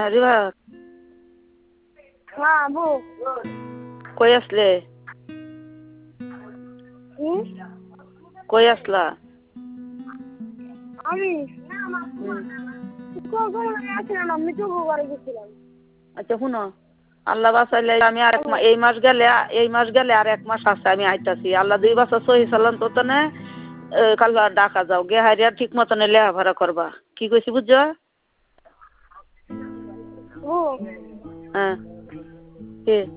রিবা হ্যাঁ বউ কই আসলে কই আসলা আমি হুম। আমি তো ঘরে গেছিলাম। আচ্ছা শুনো আল্লাহ বাঁচাইলে আমি আর এই মাস গেলে আর 1 মাস আছে আমি আইতাছি আল্লাহ 2 বছর সহি চালান তো তনে কাল ডাকা যাও গে হারিয়া ঠিক মতনে লেখাপড়া করবা কি কইছি বুঝছো ও হ্যাঁ কি